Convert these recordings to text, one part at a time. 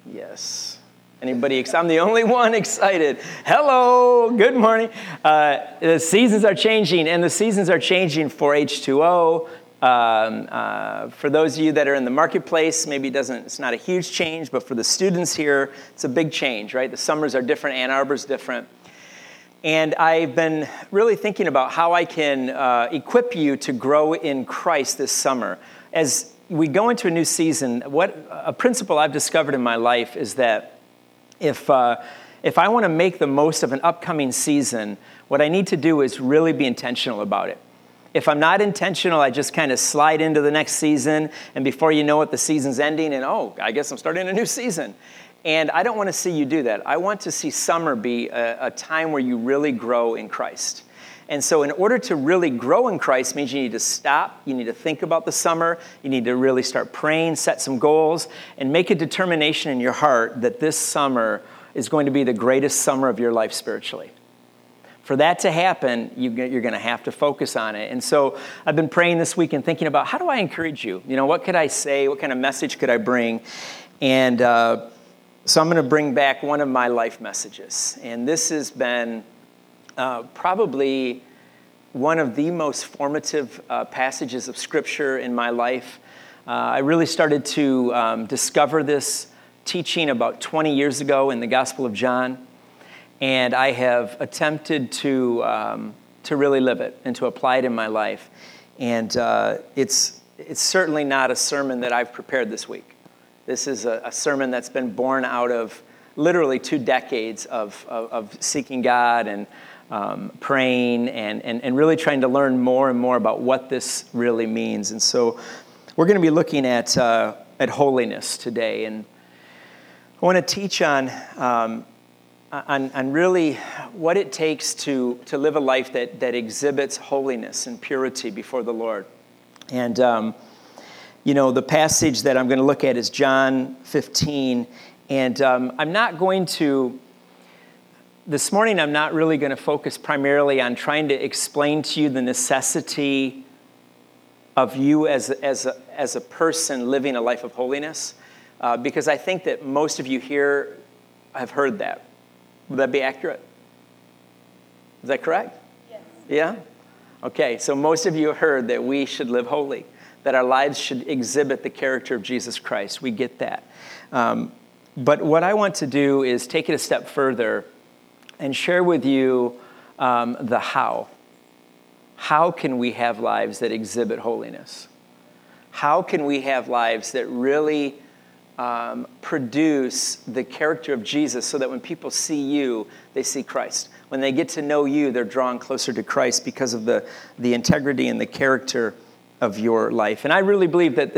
Yes. Anybody? I'm the only one excited. Hello. Good morning. The seasons are changing, and the seasons are changing for H2O. For those of you that are in the marketplace, maybe it's not a huge change, but for the students here, it's a big change, right? The summers are different. Ann Arbor's different. And I've been really thinking about how I can equip you to grow in Christ this summer. As we go into a new season, a principle I've discovered in my life is that if I want to make the most of an upcoming season, what I need to do is really be intentional about it. If I'm not intentional, I just kind of slide into the next season, and before you know it, the season's ending, and I guess I'm starting a new season. And I don't want to see you do that. I want to see summer be a time where you really grow in Christ. And so in order to really grow in Christ means you need to stop, you need to think about the summer, you need to really start praying, set some goals, and make a determination in your heart that this summer is going to be the greatest summer of your life spiritually. For that to happen, you're going to have to focus on it. And so I've been praying this week and thinking about, how do I encourage you? What could I say? What kind of message could I bring? And so I'm going to bring back one of my life messages. And this has been probably one of the most formative passages of Scripture in my life. I really started to discover this teaching about 20 years ago in the Gospel of John, and I have attempted to really live it and to apply it in my life. And it's certainly not a sermon that I've prepared this week. This is a sermon that's been born out of literally 2 decades of seeking God and praying and really trying to learn more and more about what this really means. And so we're going to be looking at holiness today. And I want to teach on really what it takes to live a life that exhibits holiness and purity before the Lord. And the passage that I'm going to look at is John 15, and this morning I'm not really going to focus primarily on trying to explain to you the necessity of you as a person living a life of holiness, because I think that most of you here have heard that. Would that be accurate? Is that correct? Yes. Yeah? Okay, so most of you have heard that we should live holy, that our lives should exhibit the character of Jesus Christ. We get that. But what I want to do is take it a step further and share with you the how. How can we have lives that exhibit holiness? How can we have lives that really produce the character of Jesus so that when people see you, they see Christ? When they get to know you, they're drawn closer to Christ because of the integrity and the character of your life. And I really believe that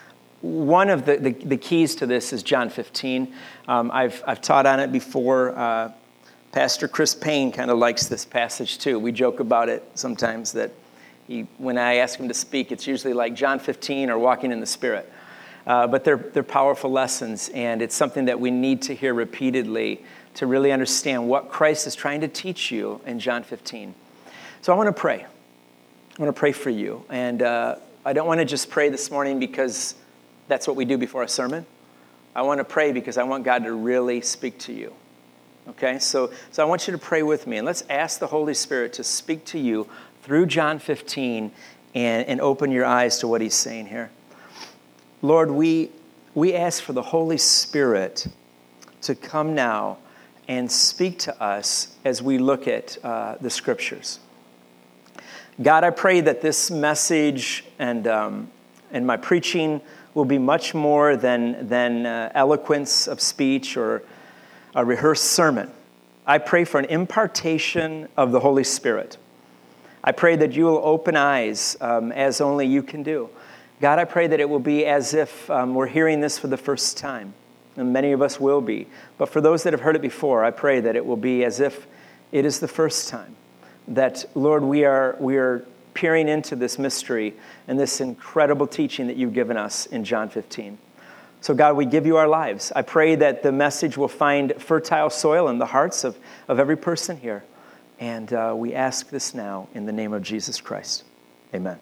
one of the keys to this is John 15. I've taught on it before. Pastor Chris Payne kind of likes this passage too. We joke about it sometimes that when I ask him to speak, it's usually like John 15 or Walking in the Spirit. But they're powerful lessons, and it's something that we need to hear repeatedly to really understand what Christ is trying to teach you in John 15. So I want to pray. I want to pray for you. And I don't want to just pray this morning because that's what we do before a sermon. I want to pray because I want God to really speak to you. Okay? So I want you to pray with me. And let's ask the Holy Spirit to speak to you through John 15 and open your eyes to what he's saying here. Lord, we ask for the Holy Spirit to come now and speak to us as we look at the Scriptures. God, I pray that this message and my preaching will be much more than eloquence of speech or a rehearsed sermon. I pray for an impartation of the Holy Spirit. I pray that you will open eyes as only you can do. God, I pray that it will be as if we're hearing this for the first time, and many of us will be. But for those that have heard it before, I pray that it will be as if it is the first time. That, Lord, we are peering into this mystery and this incredible teaching that you've given us in John 15. So, God, we give you our lives. I pray that the message will find fertile soil in the hearts of every person here. And we ask this now in the name of Jesus Christ. Amen.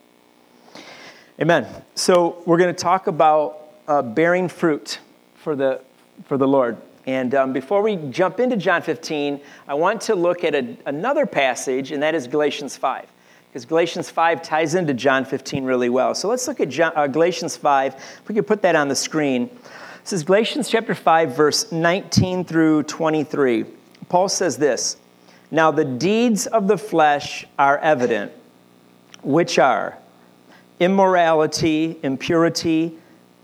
Amen. So we're going to talk about bearing fruit for the for the Lord. And before we jump into John 15, I want to look at another passage, and that is Galatians 5. Because Galatians 5 ties into John 15 really well. So let's look at Galatians 5. If we could put that on the screen. This is Galatians chapter 5, verse 19 through 23. Paul says this, "Now the deeds of the flesh are evident, which are immorality, impurity,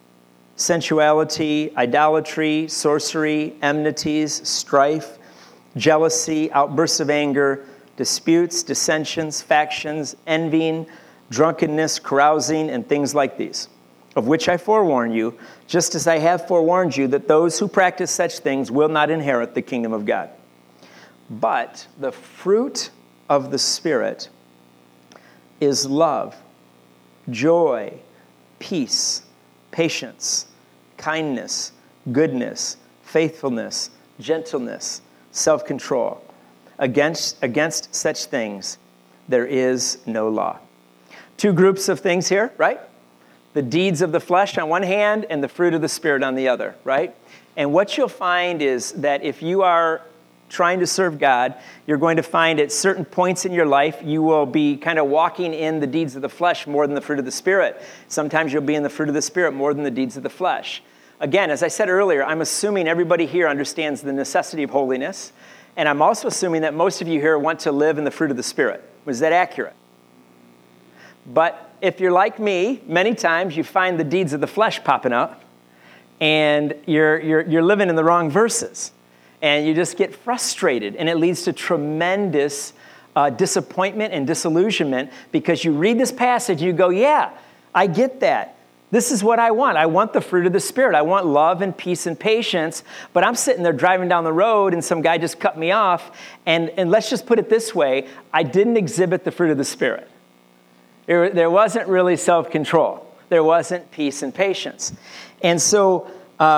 sensuality, idolatry, sorcery, enmities, strife, jealousy, outbursts of anger, disputes, dissensions, factions, envying, drunkenness, carousing, and things like these, of which I forewarn you, just as I have forewarned you that those who practice such things will not inherit the kingdom of God. But the fruit of the Spirit is love, joy, peace, patience, kindness, goodness, faithfulness, gentleness, self-control. Against such things there is no law." Two groups of things here, right? The deeds of the flesh on one hand and the fruit of the Spirit on the other, right? And what you'll find is that if you are trying to serve God, you're going to find at certain points in your life, you will be kind of walking in the deeds of the flesh more than the fruit of the Spirit. Sometimes you'll be in the fruit of the Spirit more than the deeds of the flesh. Again, as I said earlier, I'm assuming everybody here understands the necessity of holiness, and I'm also assuming that most of you here want to live in the fruit of the Spirit. Was that accurate? But if you're like me, many times you find the deeds of the flesh popping up, and you're living in the wrong verses. And you just get frustrated, and it leads to tremendous disappointment and disillusionment because you read this passage and you go, yeah, I get that. This is what I want. I want the fruit of the Spirit. I want love and peace and patience, but I'm sitting there driving down the road and some guy just cut me off, and let's just put it this way, I didn't exhibit the fruit of the Spirit. There wasn't really self-control. There wasn't peace and patience. And so,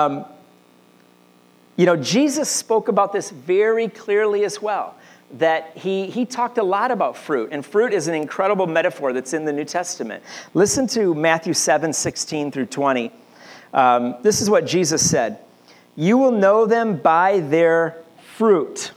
Jesus spoke about this very clearly as well, that he talked a lot about fruit, and fruit is an incredible metaphor that's in the New Testament. Listen to Matthew 7:16 through 20. This is what Jesus said, "You will know them by their fruit.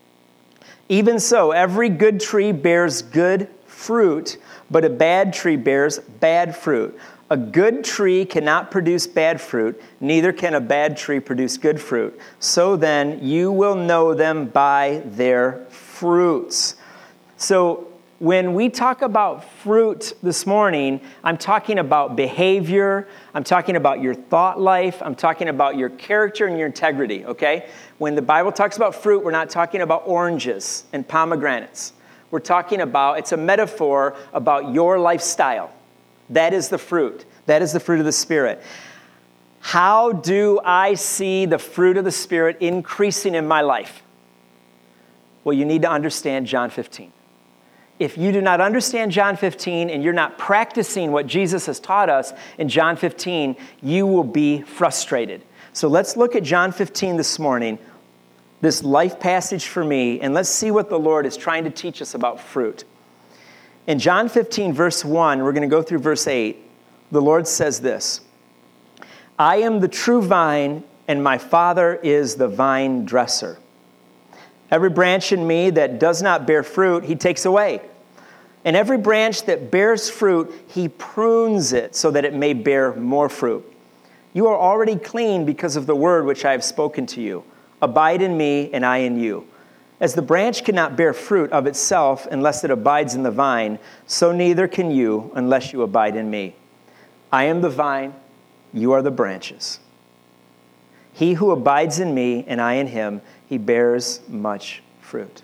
Even so, every good tree bears good fruit, but a bad tree bears bad fruit. A good tree cannot produce bad fruit, neither can a bad tree produce good fruit. So then, you will know them by their fruits." So when we talk about fruit this morning, I'm talking about behavior, I'm talking about your thought life, I'm talking about your character and your integrity, okay? When the Bible talks about fruit, we're not talking about oranges and pomegranates. We're talking about, it's a metaphor about your lifestyle. That is the fruit. That is the fruit of the Spirit. How do I see the fruit of the Spirit increasing in my life? Well, you need to understand John 15. If you do not understand John 15 and you're not practicing what Jesus has taught us in John 15, you will be frustrated. So let's look at John 15 this morning, this life passage for me, and let's see what the Lord is trying to teach us about fruit. In John 15, verse 1, we're going to go through verse 8. The Lord says this, "I am the true vine, and my Father is the vine dresser. Every branch in me that does not bear fruit, he takes away. And every branch that bears fruit, he prunes it so that it may bear more fruit. You are already clean because of the word which I have spoken to you. Abide in me, and I in you. As the branch cannot bear fruit of itself unless it abides in the vine, so neither can you unless you abide in me. I am the vine, you are the branches. He who abides in me and I in him, he bears much fruit.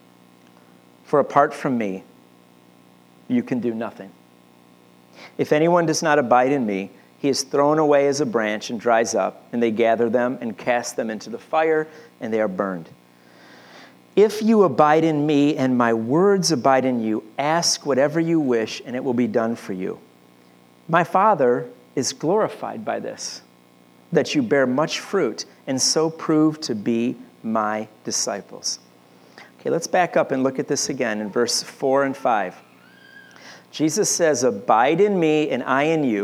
For apart from me, you can do nothing. If anyone does not abide in me, he is thrown away as a branch and dries up, and they gather them and cast them into the fire, and they are burned. If you abide in me and my words abide in you, ask whatever you wish, and it will be done for you. My Father is glorified by this, that you bear much fruit, and so prove to be my disciples." Okay, let's back up and look at this again in verse 4 and 5. Jesus says, "Abide in me and I in you.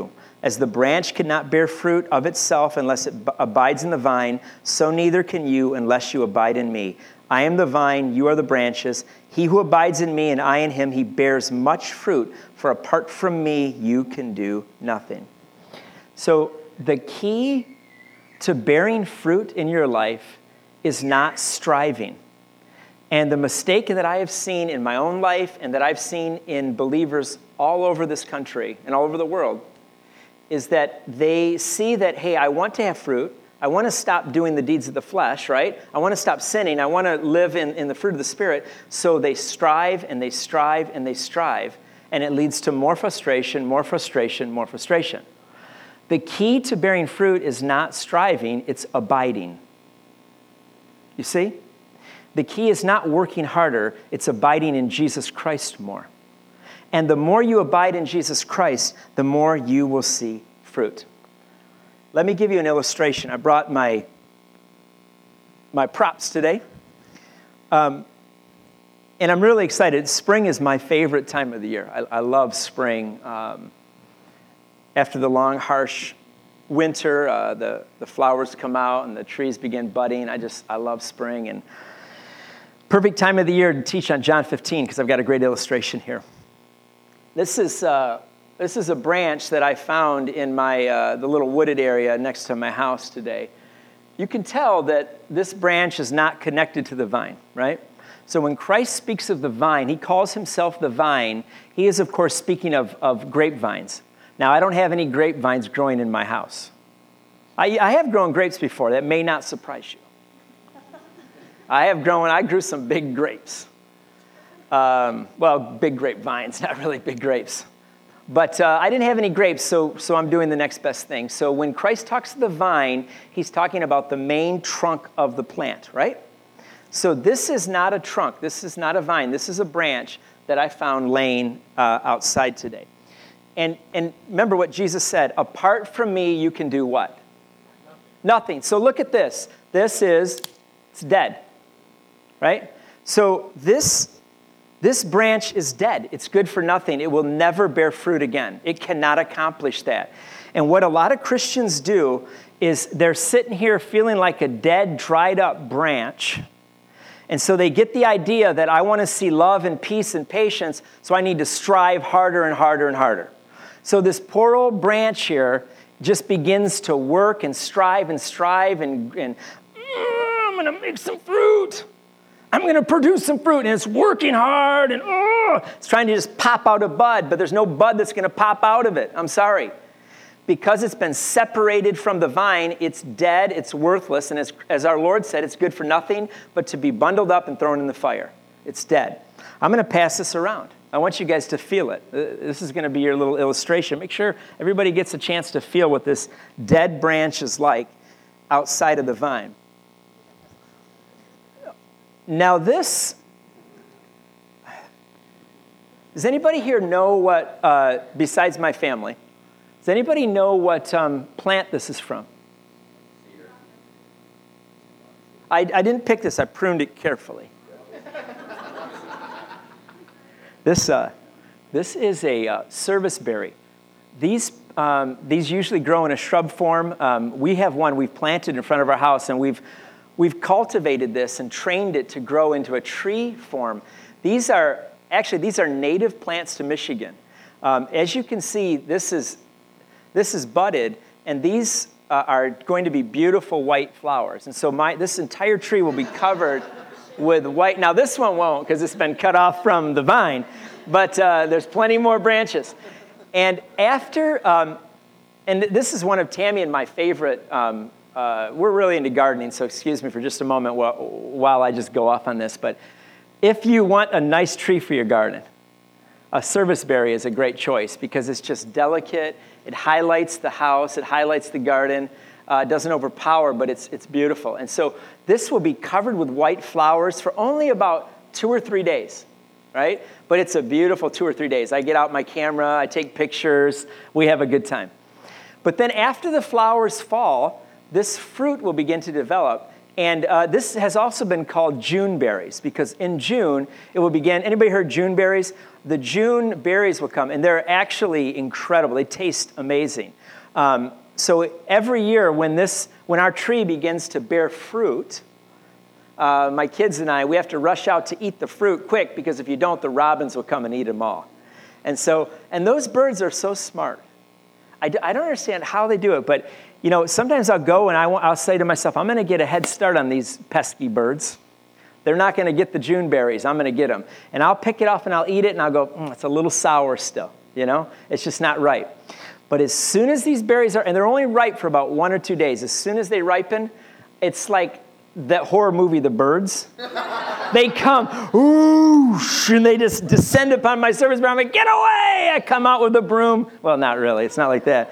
As the branch cannot bear fruit of itself unless it abides in the vine, so neither can you unless you abide in me. I am the vine, you are the branches. He who abides in me and I in him, he bears much fruit, for apart from me, you can do nothing. So the key to bearing fruit in your life is not striving. And the mistake that I have seen in my own life and that I've seen in believers all over this country and all over the world is that they see that, hey, I want to have fruit. I want to stop doing the deeds of the flesh, right? I want to stop sinning. I want to live in the fruit of the Spirit. So they strive and they strive and they strive. And it leads to more frustration, more frustration, more frustration. The key to bearing fruit is not striving, it's abiding. You see? The key is not working harder, it's abiding in Jesus Christ more. And the more you abide in Jesus Christ, the more you will see fruit. Let me give you an illustration. I brought my props today. And I'm really excited. Spring is my favorite time of the year. I love spring. After the long, harsh winter, the flowers come out and the trees begin budding. I love spring. And perfect time of the year to teach on John 15 because I've got a great illustration here. This is a branch that I found in the little wooded area next to my house today. You can tell that this branch is not connected to the vine, right? So when Christ speaks of the vine, he calls himself the vine. He is, of course, speaking of grapevines. Now, I don't have any grapevines growing in my house. I have grown grapes before. That may not surprise you. I grew some big grapes. Big grapevines, not really big grapes. But I didn't have any grapes, so I'm doing the next best thing. So when Christ talks to the vine, he's talking about the main trunk of the plant, right? So this is not a trunk. This is not a vine. This is a branch that I found laying outside today. And remember what Jesus said, apart from me, you can do what? Nothing. So look at this. It's dead, right? So this branch is dead. It's good for nothing. It will never bear fruit again. It cannot accomplish that. And what a lot of Christians do is they're sitting here feeling like a dead, dried up branch. And so they get the idea that I want to see love and peace and patience, so I need to strive harder and harder and harder. So this poor old branch here just begins to work and strive and I'm going to make some fruit. I'm going to produce some fruit, and it's working hard, and it's trying to just pop out a bud, but there's no bud that's going to pop out of it. I'm sorry. Because it's been separated from the vine, it's dead, it's worthless, and as our Lord said, it's good for nothing but to be bundled up and thrown in the fire. It's dead. I'm going to pass this around. I want you guys to feel it. This is going to be your little illustration. Make sure everybody gets a chance to feel what this dead branch is like outside of the vine. Now does anybody here know what, besides my family, does anybody know what plant this is from? Cedar. I didn't pick this. I pruned it carefully. This is a serviceberry. These usually grow in a shrub form. We have one we've planted in front of our house, and we've cultivated this and trained it to grow into a tree form. These are native plants to Michigan. As you can see, this is budded, and these are going to be beautiful white flowers. And so this entire tree will be covered with white. Now this one won't because it's been cut off from the vine, but there's plenty more branches. And and this is one of Tammy and my favorite. We're really into gardening, so excuse me for just a moment while I just go off on this. But if you want a nice tree for your garden, a serviceberry is a great choice because it's just delicate. It highlights the house. It highlights the garden. It doesn't overpower, but it's beautiful. And so this will be covered with white flowers for only about 2 or 3 days, right? But it's a beautiful 2 or 3 days. I get out my camera. I take pictures. We have a good time. But then after the flowers fall, this fruit will begin to develop. And this has also been called June berries because in June, it will begin. Anybody heard June berries? The June berries will come, and they're actually incredible. They taste amazing. So every year when our tree begins to bear fruit, my kids and I, we have to rush out to eat the fruit quick, because if you don't, the robins will come and eat them all. And those birds are so smart. I don't understand how they do it, but sometimes I'll go and I'll say to myself, I'm going to get a head start on these pesky birds. They're not going to get the June berries. I'm going to get them. And I'll pick it off and I'll eat it and I'll go, it's a little sour still, It's just not ripe. But as soon as these berries and they're only ripe for about 1 or 2 days, as soon as they ripen, it's like that horror movie, The Birds. They come, whoosh, and they just descend upon my service bar. I'm like, get away! I come out with a broom. Well, not really. It's not like that.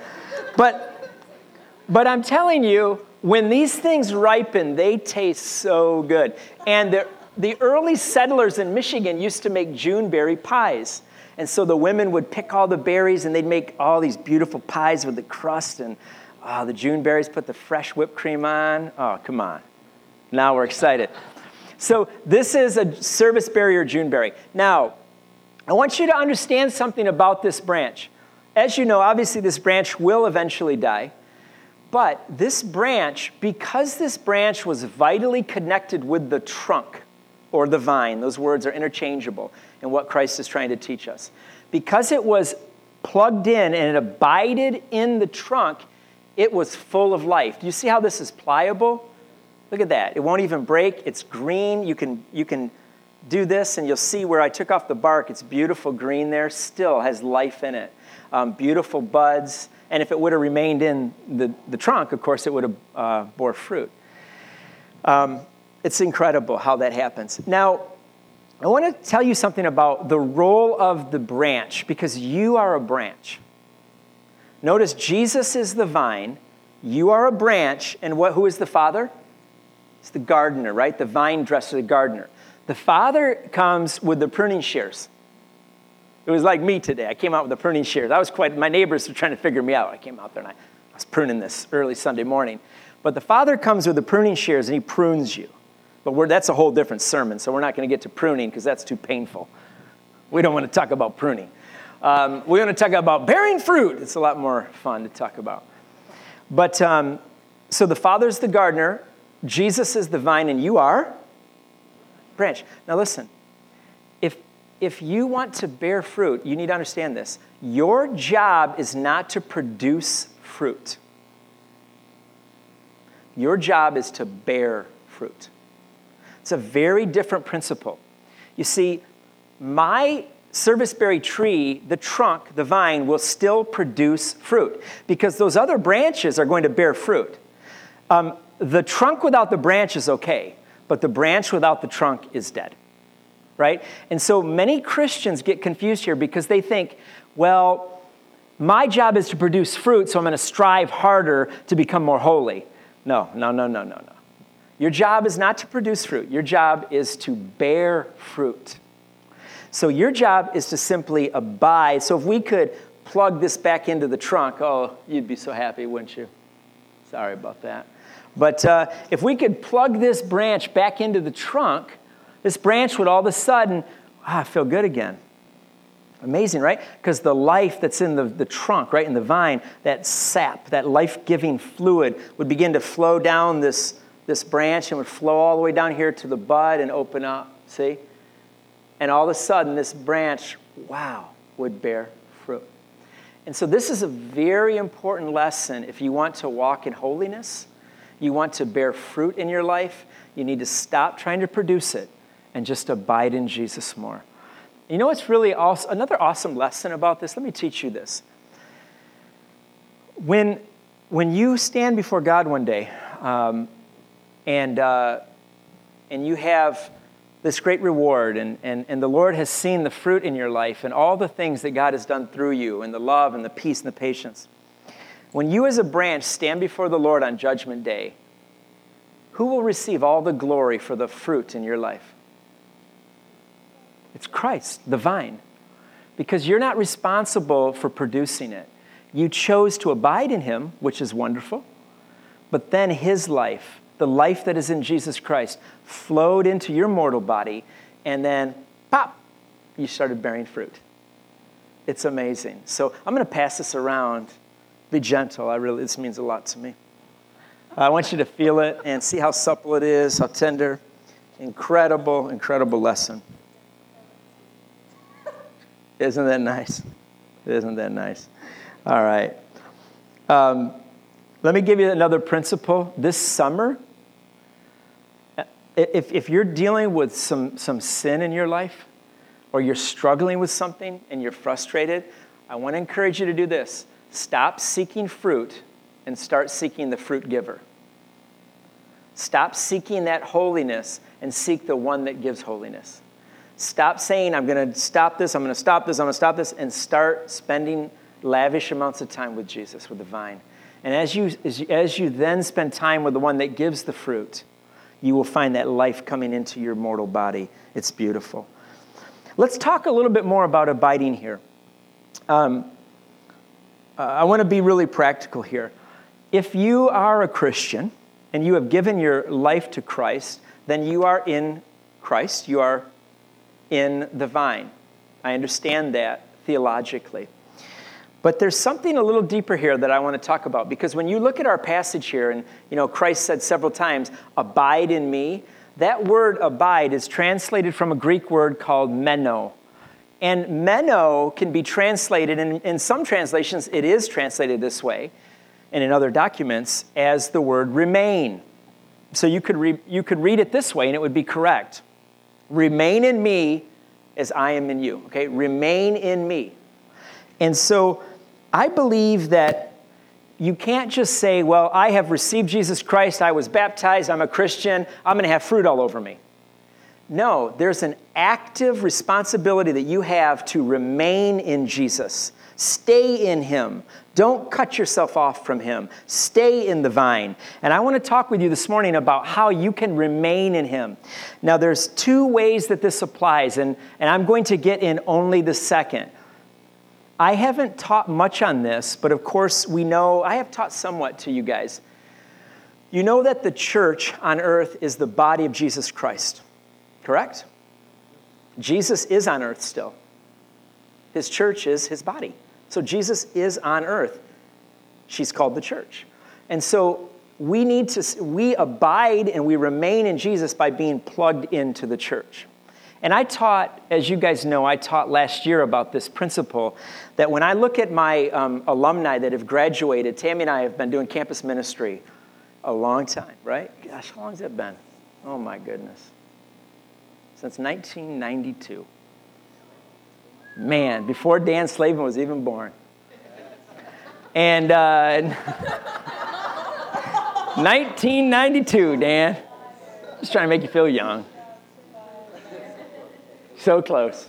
But I'm telling you, when these things ripen, they taste so good. And the early settlers in Michigan used to make Juneberry pies. And so the women would pick all the berries, and they'd make all these beautiful pies with the crust. And the Juneberries, put the fresh whipped cream on. Oh, come on. Now we're excited. So this is a service berry or Juneberry. Now, I want you to understand something about this branch. As you know, obviously this branch will eventually die. But this branch, because this branch was vitally connected with the trunk or the vine, those words are interchangeable in what Christ is trying to teach us. Because it was plugged in and it abided in the trunk, it was full of life. Do you see how this is pliable? Look at that. It won't even break. It's green. You can do this and you'll see where I took off the bark. It's beautiful green there. Still has life in it. Beautiful buds. And if it would have remained in the trunk, of course, it would have bore fruit. It's incredible how that happens. Now, I want to tell you something about the role of the branch, because you are a branch. Notice Jesus is the vine, you are a branch, and who is the Father? It's the gardener, right? The vine dresser, the gardener. The Father comes with the pruning shears. It was like me today. I came out with the pruning shears. My neighbors were trying to figure me out. I came out there and I was pruning this early Sunday morning. But the Father comes with the pruning shears and he prunes you. But that's a whole different sermon, so we're not going to get to pruning because that's too painful. We don't want to talk about pruning. We want to talk about bearing fruit. It's a lot more fun to talk about. But so the Father's the gardener, Jesus is the vine, and you are branch. Now listen, if you want to bear fruit, you need to understand this. Your job is not to produce fruit. Your job is to bear fruit. It's a very different principle. You see, my serviceberry tree, the trunk, the vine, will still produce fruit because those other branches are going to bear fruit. The trunk without the branch is okay, but the branch without the trunk is dead, right? And so many Christians get confused here because they think, well, my job is to produce fruit, so I'm going to strive harder to become more holy. No. Your job is not to produce fruit. Your job is to bear fruit. So your job is to simply abide. So if we could plug this back into the trunk, oh, you'd be so happy, wouldn't you? Sorry about that. But if we could plug this branch back into the trunk, this branch would all of a sudden, feel good again. Amazing, right? Because the life that's in the trunk, right, in the vine, that sap, that life-giving fluid would begin to flow down this branch and would flow all the way down here to the bud and open up, see? And all of a sudden, this branch, would bear fruit. And so this is a very important lesson. If you want to walk in holiness, you want to bear fruit in your life, you need to stop trying to produce it and just abide in Jesus more. You know what's really another awesome lesson about this? Let me teach you this. When you stand before God one day, and you have this great reward, and the Lord has seen the fruit in your life and all the things that God has done through you, and the love and the peace and the patience. When you as a branch stand before the Lord on Judgment Day, who will receive all the glory for the fruit in your life? It's Christ, the vine, because you're not responsible for producing it. You chose to abide in him, which is wonderful, but then his life, the life that is in Jesus Christ, flowed into your mortal body, and then, pop, you started bearing fruit. It's amazing. So I'm going to pass this around Be gentle. This means a lot to me. I want you to feel it and see how supple it is, how tender. Incredible, incredible lesson. Isn't that nice? Isn't that nice? All right. Let me give you another principle. This summer, if you're dealing with some sin in your life, or you're struggling with something and you're frustrated, I want to encourage you to do this. Stop seeking fruit and start seeking the fruit giver. Stop seeking that holiness and seek the one that gives holiness. Stop saying, I'm going to stop this, I'm going to stop this, I'm going to stop this, and start spending lavish amounts of time with Jesus, with the vine. And as you then spend time with the one that gives the fruit, you will find that life coming into your mortal body. It's beautiful. Let's talk a little bit more about abiding here. I want to be really practical here. If you are a Christian and you have given your life to Christ, then you are in Christ. You are in the vine. I understand that theologically. But there's something a little deeper here that I want to talk about, because when you look at our passage here, and Christ said several times, abide in me, that word abide is translated from a Greek word called meno. And meno can be translated, in some translations it is translated this way, and in other documents as the word remain. So you could read it this way and it would be correct. Remain in me as I am in you. Okay, remain in me. And so I believe that you can't just say, well, I have received Jesus Christ, I was baptized, I'm a Christian, I'm going to have fruit all over me. No, there's an active responsibility that you have to remain in Jesus. Stay in him. Don't cut yourself off from him. Stay in the vine. And I want to talk with you this morning about how you can remain in him. Now, there's two ways that this applies, and I'm going to get in only the second. I haven't taught much on this, but of course we know, I have taught somewhat to you guys. You know that the church on earth is the body of Jesus Christ, correct? Jesus is on earth still. His church is his body. So Jesus is on earth. She's called the church. And so we abide and we remain in Jesus by being plugged into the church. And I taught, as you guys know, I taught last year about this principle that when I look at my alumni that have graduated, Tammy and I have been doing campus ministry a long time, right? Gosh, how long has that been? Oh my goodness. Since 1992. Man, before Dan Slavin was even born. And 1992, Dan. Just trying to make you feel young. So close.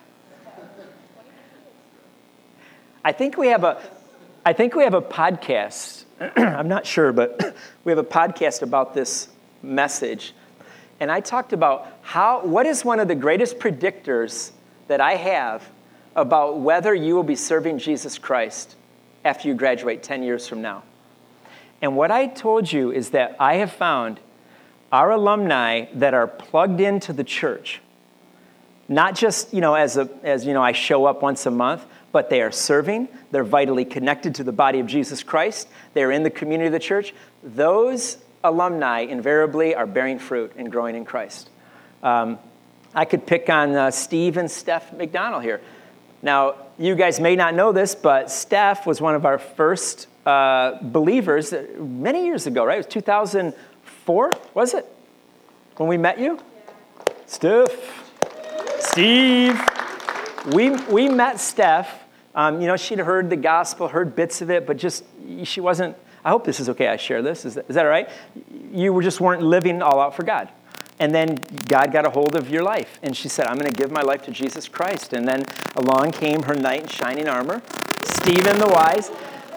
I think we have a podcast. I'm not sure, but we have a podcast about this message. And I talked about what is one of the greatest predictors that I have about whether you will be serving Jesus Christ after you graduate 10 years from now. And what I told you is that I have found our alumni that are plugged into the church, not just, as I show up once a month, but they are serving, they're vitally connected to the body of Jesus Christ, they're in the community of the church. Those alumni invariably are bearing fruit and growing in Christ. I could pick on Steve and Steph McDonald here. Now, you guys may not know this, but Steph was one of our first believers many years ago, right? It was 2004, was it? When we met you? Yeah. Steve. We met Steph. She'd heard the gospel, heard bits of it, but she wasn't, I hope this is okay, I share this. Is that all right? You weren't living all out for God. And then God got a hold of your life. And she said, I'm going to give my life to Jesus Christ. And then along came her knight in shining armor, Stephen the Wise.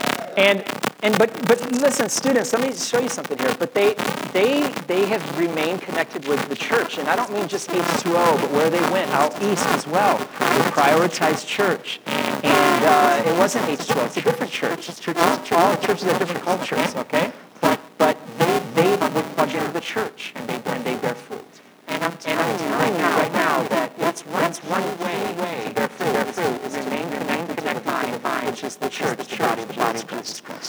But listen, students, let me show you something here. But they have remained connected with the church. And I don't mean just H2O, but where they went out east as well. They prioritized church. And it wasn't H2O. It's a different church. All churches have different cultures, okay? But they were plugged into the church, and they bear fruit. And I'm telling you right now that that's one way to bear fruit is to remain connected to the vine, which is the church, the body of Jesus Christ.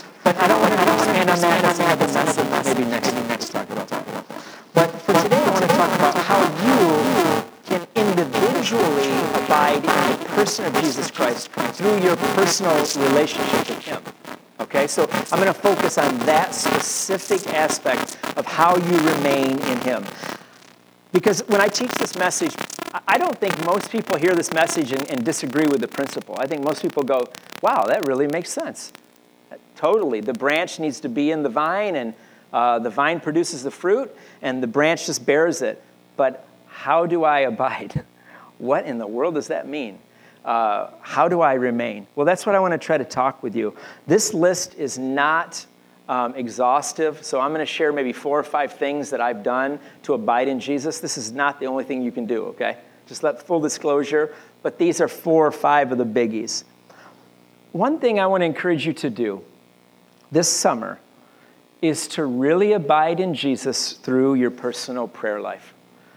Christ through your personal relationship with him. Okay, so I'm going to focus on that specific aspect of how you remain in him. Because when I teach this message, I don't think most people hear this message and disagree with the principle. I think most people go, wow, that really makes sense. Totally. The branch needs to be in the vine, and the vine produces the fruit, and the branch just bears it. But how do I abide? What in the world does that mean? How do I remain? Well, that's what I want to try to talk with you. This list is not exhaustive, so I'm going to share maybe 4 or 5 things that I've done to abide in Jesus. This is not the only thing you can do, okay? Just full disclosure, but these are 4 or 5 of the biggies. One thing I want to encourage you to do this summer is to really abide in Jesus through your personal prayer life.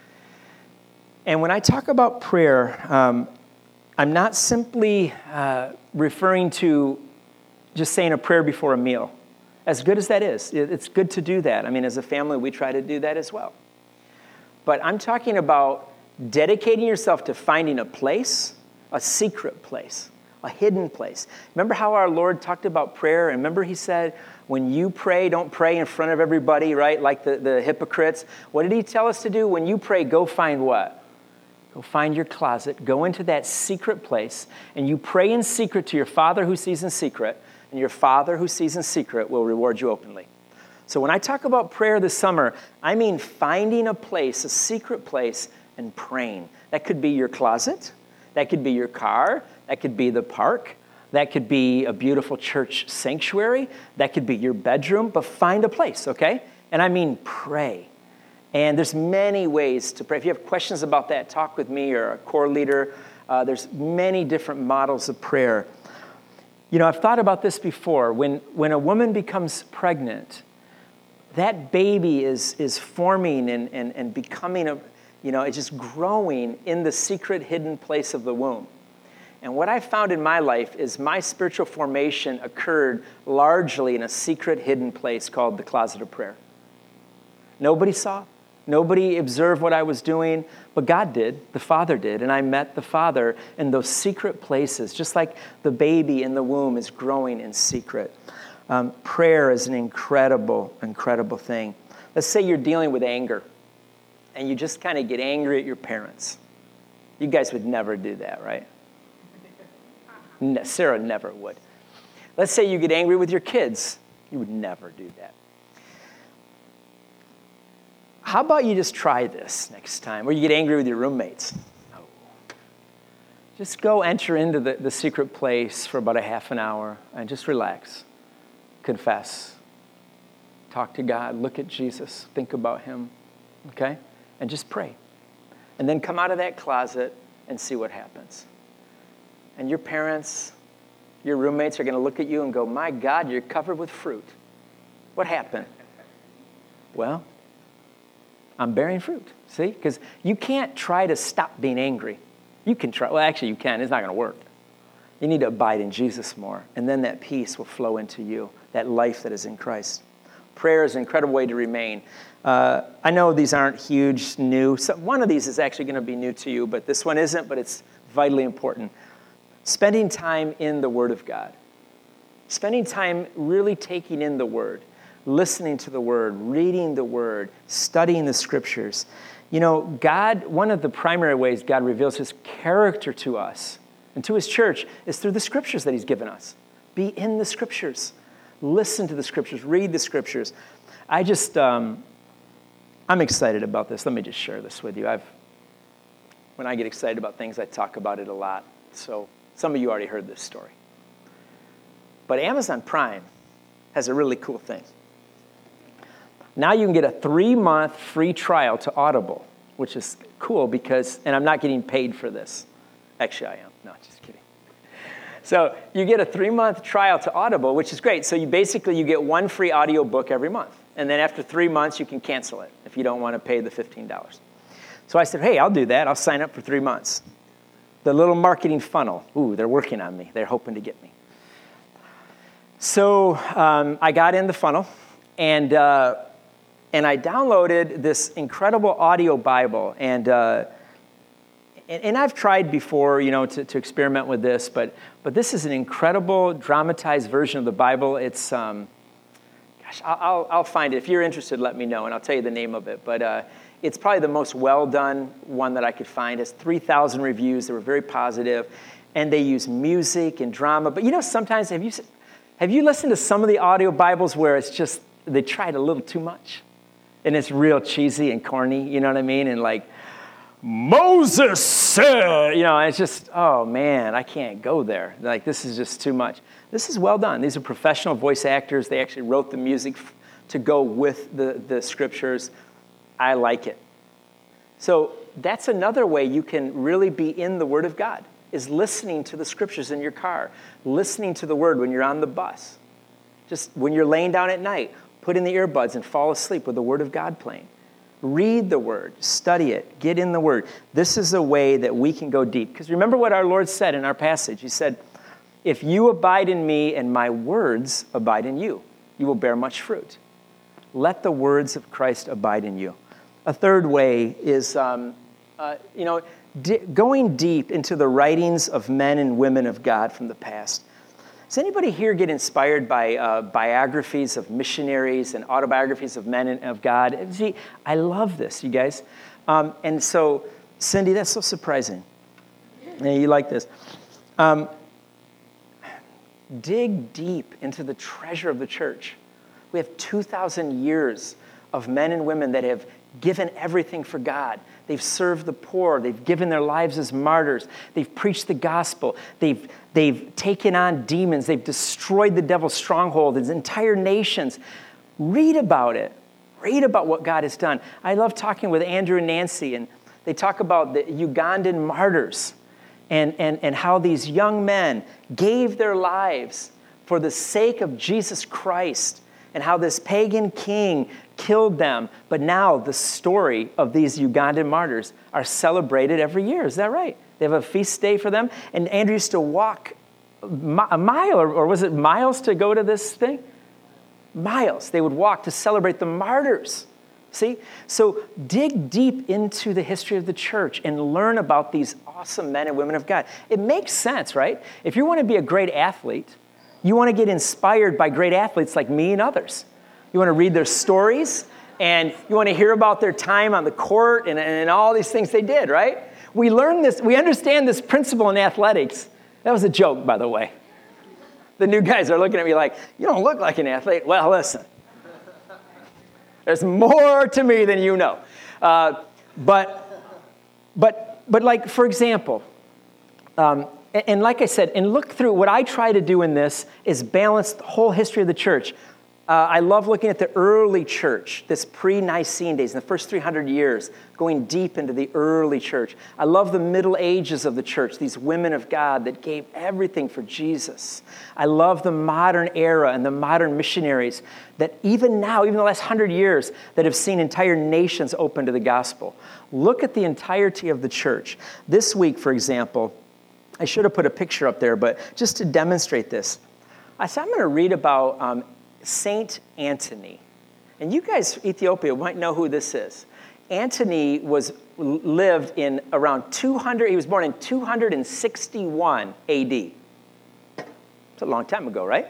And when I talk about prayer, I'm not simply referring to just saying a prayer before a meal. As good as that is, it's good to do that. I mean, as a family, we try to do that as well. But I'm talking about dedicating yourself to finding a place, a secret place, a hidden place. Remember how our Lord talked about prayer? And remember he said, when you pray, don't pray in front of everybody, right? Like the hypocrites. What did he tell us to do? When you pray, go find what? Go find your closet, go into that secret place, and you pray in secret to your Father who sees in secret, and your Father who sees in secret will reward you openly. So when I talk about prayer this summer, I mean finding a place, a secret place, and praying. That could be your closet. That could be your car. That could be the park. That could be a beautiful church sanctuary. That could be your bedroom. But find a place, okay? And I mean pray. And there's many ways to pray. If you have questions about that, talk with me or a core leader. There's many different models of prayer. You know, I've thought about this before. When a woman becomes pregnant, that baby is forming and becoming it's just growing in the secret hidden place of the womb. And what I found in my life is my spiritual formation occurred largely in a secret hidden place called the closet of prayer. Nobody saw. Nobody observed what I was doing, but God did, the Father did, and I met the Father in those secret places, just like the baby in the womb is growing in secret. Prayer is an incredible, incredible thing. Let's say you're dealing with anger, and you just kind of get angry at your parents. You guys would never do that, right? Sarah never would. Let's say you get angry with your kids. You would never do that. How about you just try this next time, or you get angry with your roommates? No. Just go enter into the secret place for about a half an hour and just relax, confess, talk to God, look at Jesus, think about him, okay? And just pray. And then come out of that closet and see what happens. And your parents, your roommates are going to look at you and go, my God, you're covered with fruit. What happened? Well, I'm bearing fruit, see? Because you can't try to stop being angry. You can try. Well, actually, you can. It's not going to work. You need to abide in Jesus more, and then that peace will flow into you, that life that is in Christ. Prayer is an incredible way to remain. I know these aren't huge, new. One of these is actually going to be new to you, but this one isn't, but it's vitally important. Spending time in the Word of God. Spending time really taking in the Word. Listening to the Word, reading the Word, studying the Scriptures. You know, God, one of the primary ways God reveals his character to us and to his church is through the Scriptures that he's given us. Be in the Scriptures. Listen to the Scriptures. Read the Scriptures. I'm excited about this. Let me just share this with you. When I get excited about things, I talk about it a lot. So some of you already heard this story. But Amazon Prime has a really cool thing. Now you can get a 3-month free trial to Audible, which is cool because, and I'm not getting paid for this. Actually, I am. No, just kidding. So you get a 3-month trial to Audible, which is great. So you get one free audio book every month. And then after 3 months, you can cancel it if you don't want to pay the $15. So I said, hey, I'll do that. I'll sign up for 3 months. The little marketing funnel. Ooh, they're working on me. They're hoping to get me. So I got in the funnel, and I downloaded this incredible audio Bible, and And I've tried before, to experiment with this, but this is an incredible dramatized version of the Bible. It's, I'll find it. If you're interested, let me know, and I'll tell you the name of it. But it's probably the most well-done one that I could find. It has 3,000 reviews that were very positive, and they use music and drama. But sometimes, have you listened to some of the audio Bibles where it's just, they tried a little too much? And it's real cheesy and corny, you know what I mean? And like, Moses said, it's just, oh man, I can't go there. Like, this is just too much. This is well done. These are professional voice actors. They actually wrote the music to go with the scriptures. I like it. So that's another way you can really be in the Word of God, is listening to the scriptures in your car, listening to the Word when you're on the bus. Just when you're laying down at night, put in the earbuds and fall asleep with the Word of God playing. Read the Word, study it, get in the Word. This is a way that we can go deep. Because remember what our Lord said in our passage. He said, if you abide in me and my words abide in you, you will bear much fruit. Let the words of Christ abide in you. A third way is, going deep into the writings of men and women of God from the past. Does anybody here get inspired by biographies of missionaries and autobiographies of men of God? See, I love this, you guys. And so, Cindy, that's so surprising. Yeah, you like this. Dig deep into the treasure of the church. We have 2,000 years of men and women that have given everything for God. They've served the poor. They've given their lives as martyrs. They've preached the gospel. They've taken on demons. They've destroyed the devil's stronghold, his entire nations. Read about it. Read about what God has done. I love talking with Andrew and Nancy, and they talk about the Ugandan martyrs and how these young men gave their lives for the sake of Jesus Christ, and how this pagan king killed them. But now the story of these Ugandan martyrs are celebrated every year. Is that right? They have a feast day for them. And Andrew used to walk a mile, or was it miles to go to this thing? Miles. They would walk to celebrate the martyrs. See? So dig deep into the history of the church and learn about these awesome men and women of God. It makes sense, right? If you want to be a great athlete, you want to get inspired by great athletes like me and others. You want to read their stories, and you want to hear about their time on the court and all these things they did, right? We learn this, we understand this principle in athletics. That was a joke, by the way. The new guys are looking at me like, you don't look like an athlete. Well, listen. There's more to me than you know. But like, for example, and like I said, and look through, what I try to do in this is balance the whole history of the church. I love looking at the early church, this pre-Nicene days, in the first 300 years, going deep into the early church. I love the Middle Ages of the church, these women of God that gave everything for Jesus. I love the modern era and the modern missionaries that even now, even the last 100 years, that have seen entire nations open to the gospel. Look at the entirety of the church. This week, for example, I should have put a picture up there, but just to demonstrate this, I said I'm going to read about Saint Antony. And you guys, Ethiopia, might know who this is. Antony lived in around 200, he was born in 261 AD. It's a long time ago, right?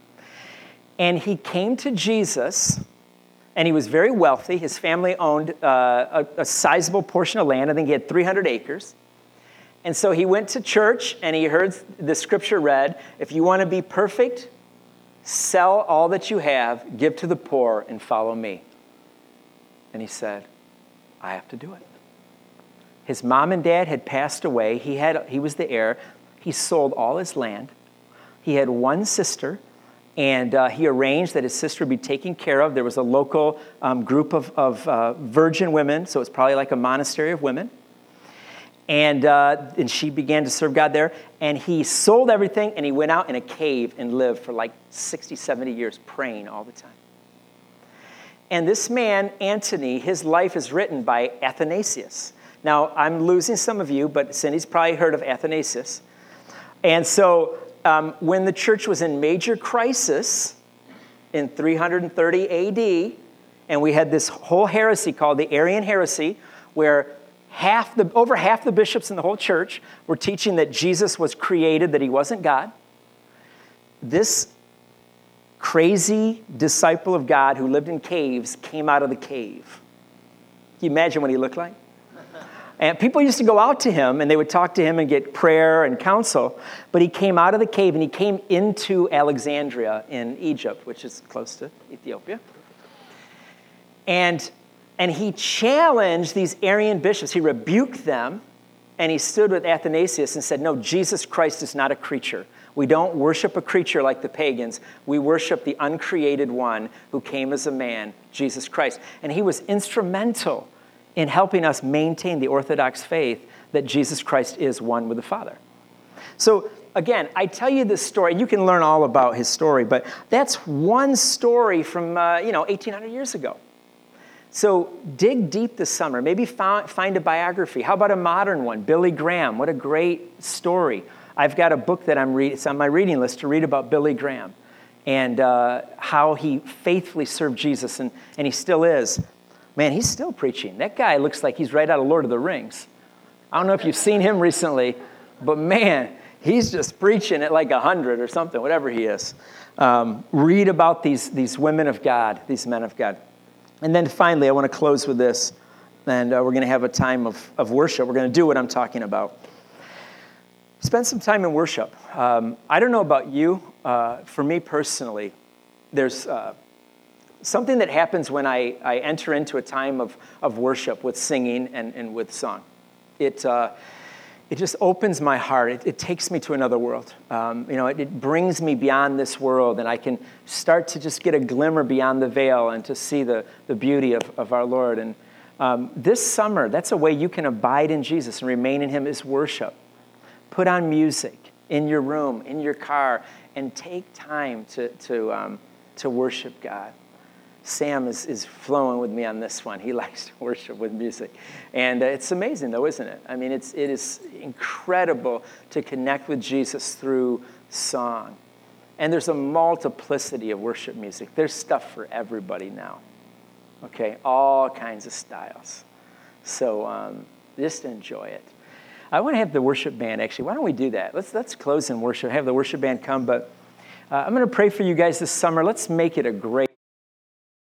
And he came to Jesus, and he was very wealthy. His family owned a sizable portion of land. I think he had 300 acres. And so he went to church, and he heard the scripture read, if you want to be perfect, sell all that you have, give to the poor, and follow me. And he said, I have to do it. His mom and dad had passed away. He was the heir. He sold all his land. He had one sister, and he arranged that his sister would be taken care of. There was a local group of virgin women, so it's probably like a monastery of women. And she began to serve God there. And he sold everything, and he went out in a cave and lived for like 60, 70 years, praying all the time. And this man, Antony, his life is written by Athanasius. Now, I'm losing some of you, but Cindy's probably heard of Athanasius. And so when the church was in major crisis in 330 AD, and we had this whole heresy called the Arian heresy, where over half the bishops in the whole church were teaching that Jesus was created, that he wasn't God. This crazy disciple of God who lived in caves came out of the cave. Can you imagine what he looked like? And people used to go out to him, and they would talk to him and get prayer and counsel. But he came out of the cave, and he came into Alexandria in Egypt, which is close to Ethiopia. And he challenged these Arian bishops. He rebuked them, and he stood with Athanasius and said, no, Jesus Christ is not a creature. We don't worship a creature like the pagans. We worship the uncreated one who came as a man, Jesus Christ. And he was instrumental in helping us maintain the Orthodox faith that Jesus Christ is one with the Father. So again, I tell you this story, and you can learn all about his story, but that's one story from 1,800 years ago. So dig deep this summer. Maybe find a biography. How about a modern one? Billy Graham. What a great story. I've got a book that I'm reading. It's on my reading list to read about Billy Graham and how he faithfully served Jesus, and he still is. Man, he's still preaching. That guy looks like he's right out of Lord of the Rings. I don't know if you've seen him recently, but man, he's just preaching at like 100 or something, whatever he is. Read about these women of God, these men of God. And then finally, I want to close with this, and we're going to have a time of worship. We're going to do what I'm talking about. Spend some time in worship. I don't know about you. For me personally, there's something that happens when I enter into a time of worship with singing and with song. It just opens my heart. It takes me to another world. It brings me beyond this world, and I can start to just get a glimmer beyond the veil and to see the beauty of our Lord. And this summer, that's a way you can abide in Jesus and remain in him, is worship. Put on music in your room, in your car, and take time to worship God. Sam is flowing with me on this one. He likes to worship with music. And it's amazing, though, isn't it? I mean, it is incredible to connect with Jesus through song. And there's a multiplicity of worship music. There's stuff for everybody now. Okay, all kinds of styles. So just enjoy it. I want to have the worship band, actually. Why don't we do that? Let's close in worship. Have the worship band come, but I'm going to pray for you guys this summer. Let's make it a great